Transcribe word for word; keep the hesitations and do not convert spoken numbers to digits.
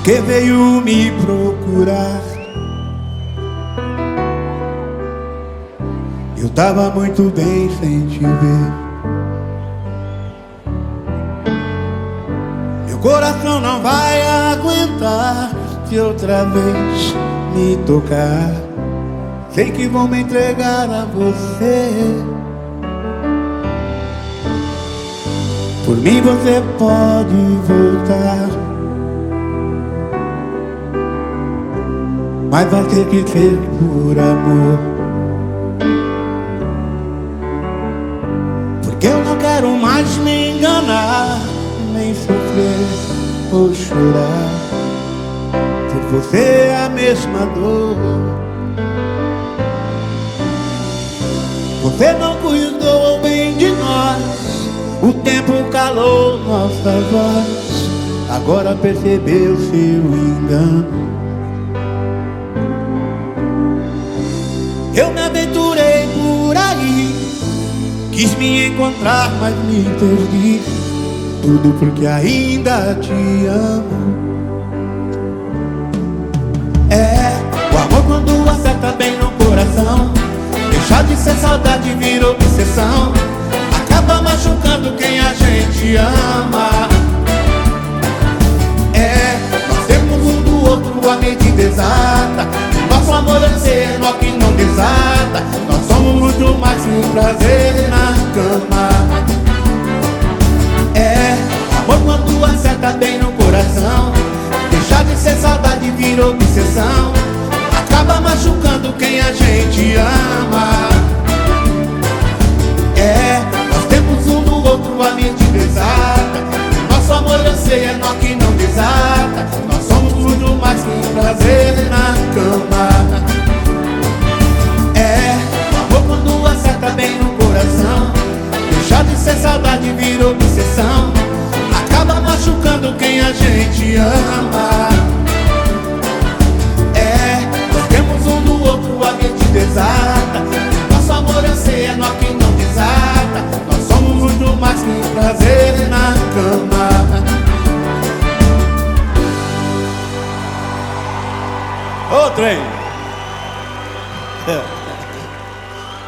porque veio me procurar. Eu tava muito bem sem te ver. Meu coração não vai aguentar se outra vez me tocar. Sei que vou me entregar a você. Por mim você pode voltar, mas vai ter que ser por amor. Porque eu não quero mais me enganar, nem sofrer ou chorar. Por você é a mesma dor. Você não cuidou bem de nós, o tempo calou nossa voz. Agora percebeu seu engano. Eu me aventurei por aí, quis me encontrar, mas me perdi. Tudo porque ainda te amo. É, o amor quando acerta bem no coração, deixar de ser saudade virou obsessão. Acaba machucando quem a gente ama. É, nós temos um do outro a medida exata. Nosso amor é ser nó que não desata. Nós somos muito mais que um prazer na cama. É, o amor quando acerta bem no coração, deixar de ser saudade virou obsessão. Acaba machucando quem a gente ama. É, nós temos um do outro a medida exata. Nosso amor eu sei é nó que não desata. Nós somos muito mais que um prazer na cama. É, o amor quando acerta bem no coração, deixar de ser saudade virou obsessão.